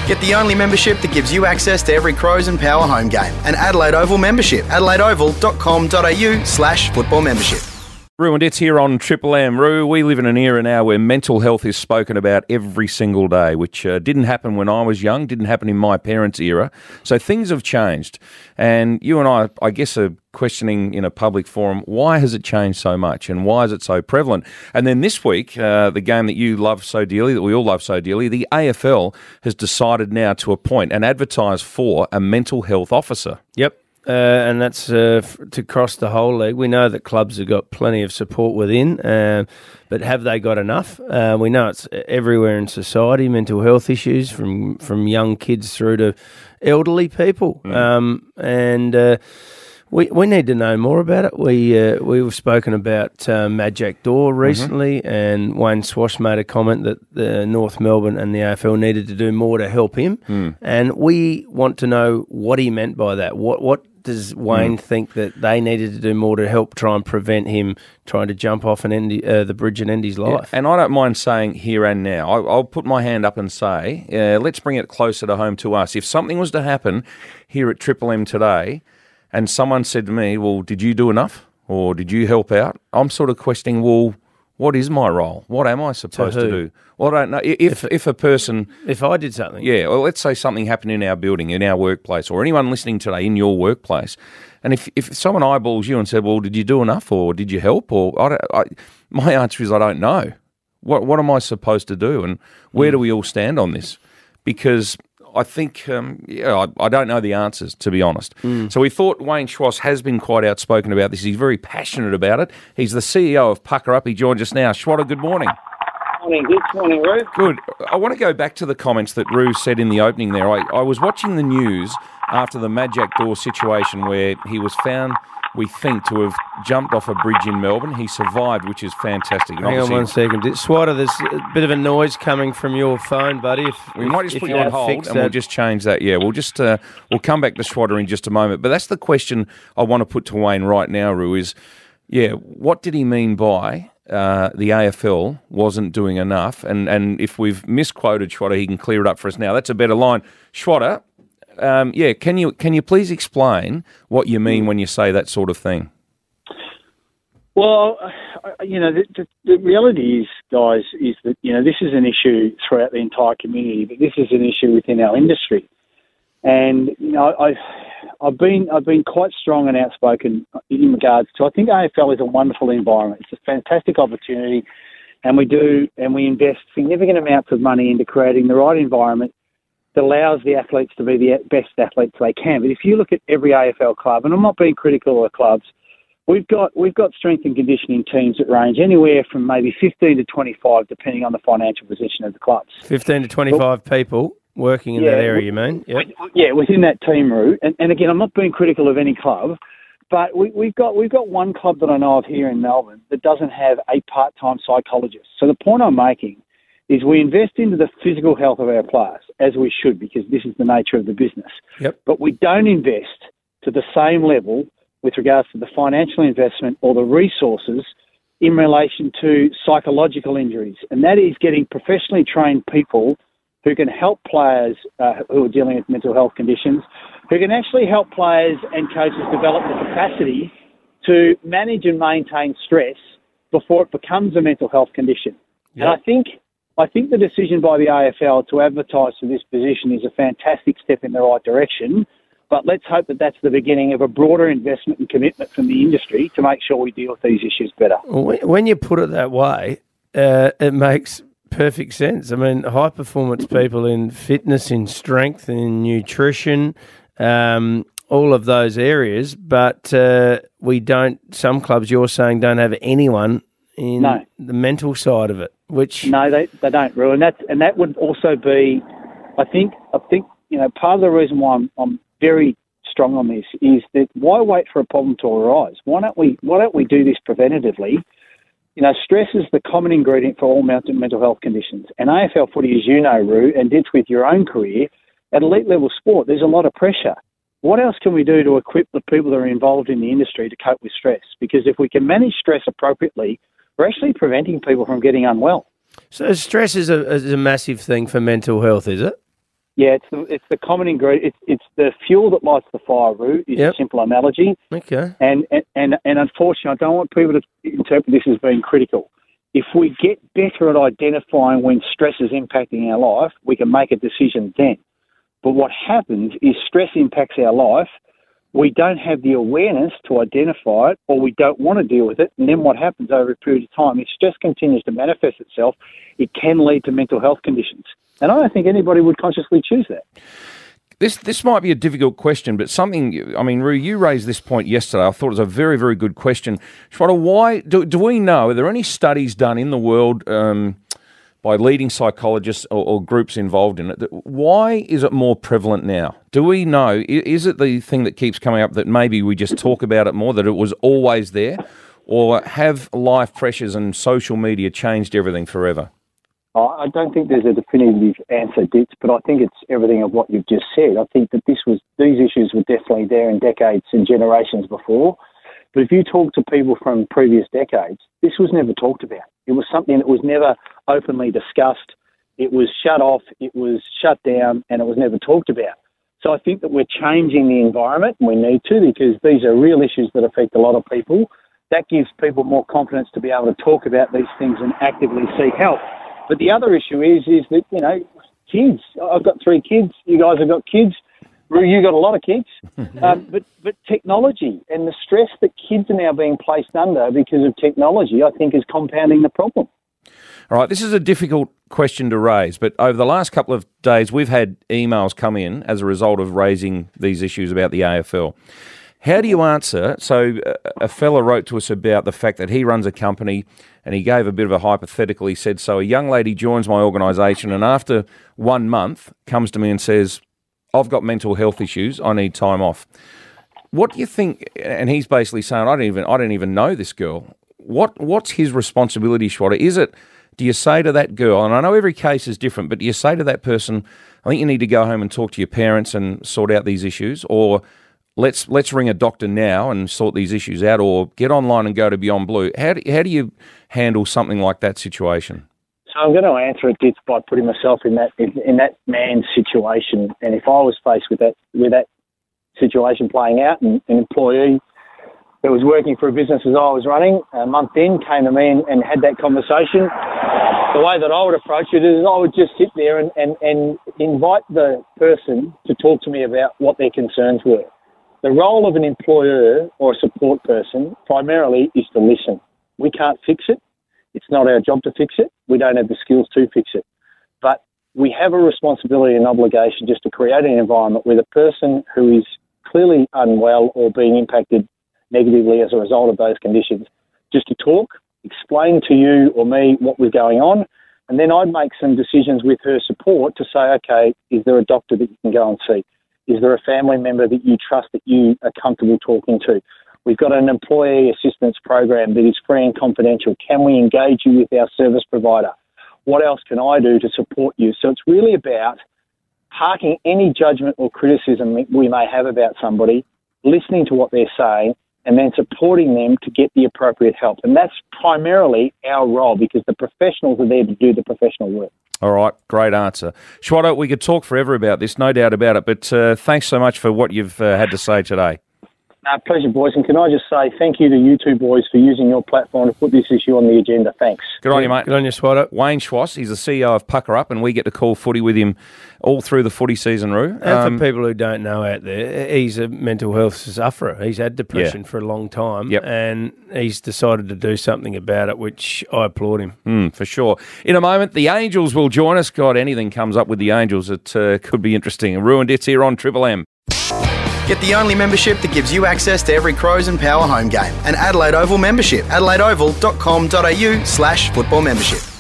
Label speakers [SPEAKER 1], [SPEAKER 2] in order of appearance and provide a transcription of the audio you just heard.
[SPEAKER 1] Get the only membership that gives you access to every Crows and Power home game. An Adelaide Oval membership. adelaideoval.com.au/football membership.
[SPEAKER 2] Roo and it's here on Triple M. Roo, we live in an era now where mental health is spoken about every single day, which didn't happen when I was young, didn't happen in my parents' era. So things have changed. And you and I guess, are questioning in a public forum, why has it changed so much and why is it so prevalent? And then this week, the game that you love so dearly, that we all love so dearly, the AFL has decided now to appoint and advertise for a mental health officer.
[SPEAKER 3] Yep. And that's to cross the whole league. We know that clubs have got plenty of support within, but have they got enough? We know it's everywhere in society, mental health issues from young kids through to elderly people. We need to know more about it. We've spoken about Mad Jack Daw recently, and Wayne Swash made a comment that the North Melbourne and the AFL needed to do more to help him, and we want to know what he meant by that. What does Wayne think that they needed to do more to help try and prevent him trying to jump off and end the bridge and end his life?
[SPEAKER 2] Yeah, and I don't mind saying here and now, I'll put my hand up and say, let's bring it closer to home to us. If something was to happen here at Triple M today, and someone said to me, well, did you do enough? Or did you help out? I'm sort of questioning, well, what is my role? What am I supposed to do? Well, I don't know. If a person...
[SPEAKER 3] If I did something.
[SPEAKER 2] Yeah, well, let's say something happened in our building, in our workplace, or anyone listening today in your workplace, and if someone eyeballs you and said, well, did you do enough, or did you help? Or my answer is I don't know. What am I supposed to do? And where do we all stand on this? Because... I think, I don't know the answers, to be honest. So we thought Wayne Schwass has been quite outspoken about this. He's very passionate about it. He's the CEO of Pucker Up. He joins us now. Schwatter, good morning.
[SPEAKER 4] Good morning, Roo.
[SPEAKER 2] Good. I want to go back to the comments that Roo said in the opening there. I was watching the news after the Mad Jack Daw situation where he was found, we think, to have jumped off a bridge in Melbourne. He survived, which is fantastic.
[SPEAKER 3] Hang on one second. Swatter, there's a bit of a noise coming from your phone, buddy.
[SPEAKER 2] We might just put you on hold and we'll just change that. Yeah, we'll come back to Swatter in just a moment. But that's the question I want to put to Wayne right now, Roo, is, what did he mean by the AFL wasn't doing enough? And if we've misquoted Schwatter, he can clear it up for us now. That's a better line. Schwatter, can you please explain what you mean when you say that sort of thing?
[SPEAKER 4] Well, the reality is, guys, is that, this is an issue throughout the entire community, but this is an issue within our industry. And, I've been quite strong and outspoken in regards to, I think AFL is a wonderful environment. It's a fantastic opportunity, and we invest significant amounts of money into creating the right environment that allows the athletes to be the best athletes they can. But if you look at every AFL club, and I'm not being critical of the clubs, we've got strength and conditioning teams that range anywhere from maybe 15 to 25, depending on the financial position of the clubs.
[SPEAKER 3] 15 to 25 people working in that area, you mean? Yep.
[SPEAKER 4] Yeah, within that team, Roo. And again, I'm not being critical of any club, but we've got one club that I know of here in Melbourne that doesn't have a part-time psychologist. So the point I'm making is we invest into the physical health of our players, as we should, because this is the nature of the business.
[SPEAKER 3] Yep.
[SPEAKER 4] But we don't invest to the same level with regards to the financial investment or the resources in relation to psychological injuries. And that is getting professionally trained people who can help players who are dealing with mental health conditions, who can actually help players and coaches develop the capacity to manage and maintain stress before it becomes a mental health condition. Yep. And I think the decision by the AFL to advertise for this position is a fantastic step in the right direction, but let's hope that that's the beginning of a broader investment and commitment from the industry to make sure we deal with these issues better.
[SPEAKER 3] When you put it that way, it makes perfect sense. I mean, high-performance people in fitness, in strength, in nutrition, all of those areas, but we don't, some clubs you're saying don't have anyone in the mental side of it, which...
[SPEAKER 4] No, they don't, Roo. And that would also be, I think, part of the reason why I'm very strong on this is that why wait for a problem to arise? Why don't we do this preventatively? Stress is the common ingredient for all mental health conditions. And AFL footy, as you know, Roo, and did with your own career, at elite level sport, there's a lot of pressure. What else can we do to equip the people that are involved in the industry to cope with stress? Because if we can manage stress appropriately, we're actually preventing people from getting unwell.
[SPEAKER 3] So stress is a massive thing for mental health, is it?
[SPEAKER 4] Yeah, it's the common ingredient. It's the fuel that lights the fire, Roo, is a simple analogy.
[SPEAKER 3] Okay.
[SPEAKER 4] And unfortunately, I don't want people to interpret this as being critical. If we get better at identifying when stress is impacting our life, we can make a decision then. But what happens is stress impacts our life. We don't have the awareness to identify it, or we don't want to deal with it. And then what happens over a period of time, if stress continues to manifest itself, it can lead to mental health conditions. And I don't think anybody would consciously choose that.
[SPEAKER 2] This might be a difficult question, but Roo, you raised this point yesterday. I thought it was a very, very good question. Shweta, why do we know, are there any studies done in the world by leading psychologists or groups involved in it? Why is it more prevalent now? Do we know, is it the thing that keeps coming up that maybe we just talk about it more, that it was always there? Or have life pressures and social media changed everything forever?
[SPEAKER 4] I don't think there's a definitive answer, Ditz, but I think it's everything of what you've just said. I think that these issues were definitely there in decades and generations before. But if you talk to people from previous decades, this was never talked about. It was something that was never openly discussed. It was shut off, it was shut down, and it was never talked about. So I think that we're changing the environment, and we need to, because these are real issues that affect a lot of people. That gives people more confidence to be able to talk about these things and actively seek help. But the other issue is that, kids. I've got 3 kids. You guys have got kids. Roo, you got a lot of kids. But technology and the stress that kids are now being placed under because of technology, I think, is compounding the problem.
[SPEAKER 2] All right, this is a difficult question to raise, but over the last couple of days, we've had emails come in as a result of raising these issues about the AFL. How do you answer? So a fella wrote to us about the fact that he runs a company and he gave a bit of a hypothetical. He said, so a young lady joins my organisation and after 1 month comes to me and says, I've got mental health issues, I need time off. What do you think? And he's basically saying, I don't even know this girl. What's his responsibility, Shweta? Do you say to that girl, and I know every case is different, but do you say to that person, I think you need to go home and talk to your parents and sort out these issues, or let's ring a doctor now and sort these issues out, or get online and go to Beyond Blue? How do you handle something like that situation?
[SPEAKER 4] So I'm going to answer it by putting myself in that man's situation. And if I was faced with that situation playing out, and an employee that was working for a business as I was running, a month in, came to me and had that conversation, the way that I would approach it is I would just sit there and invite the person to talk to me about what their concerns were. The role of an employer or a support person primarily is to listen. We can't fix it. It's not our job to fix it. We don't have the skills to fix it. But we have a responsibility and obligation just to create an environment where the person who is clearly unwell or being impacted negatively as a result of those conditions, just to talk, explain to you or me what was going on, and then I'd make some decisions with her support to say, okay, is there a doctor that you can go and see? Is there a family member that you trust that you are comfortable talking to? We've got an employee assistance program that is free and confidential. Can we engage you with our service provider? What else can I do to support you? So it's really about parking any judgment or criticism we may have about somebody, listening to what they're saying, and then supporting them to get the appropriate help. And that's primarily our role, because the professionals are there to do the professional work.
[SPEAKER 2] All right, great answer. Shweta, we could talk forever about this, no doubt about it, but thanks so much for what you've had to say today.
[SPEAKER 4] Pleasure, boys. And can I just say thank you to you two boys for using your platform to put this issue on the agenda. Thanks.
[SPEAKER 2] Good on you, mate.
[SPEAKER 3] Good on you, Shweta.
[SPEAKER 2] Wayne Schwass, he's the CEO of Pucker Up, and we get to call footy with him all through the footy season, Roo.
[SPEAKER 3] And for people who don't know out there, he's a mental health sufferer. He's had depression for a long time, and he's decided to do something about it, which I applaud him.
[SPEAKER 2] For sure. In a moment, the Angels will join us. God, anything comes up with the Angels, it could be interesting. Roo and Ditz here on Triple M.
[SPEAKER 1] Get the only membership that gives you access to every Crows and Power home game. An Adelaide Oval membership. adelaideoval.com.au/football membership.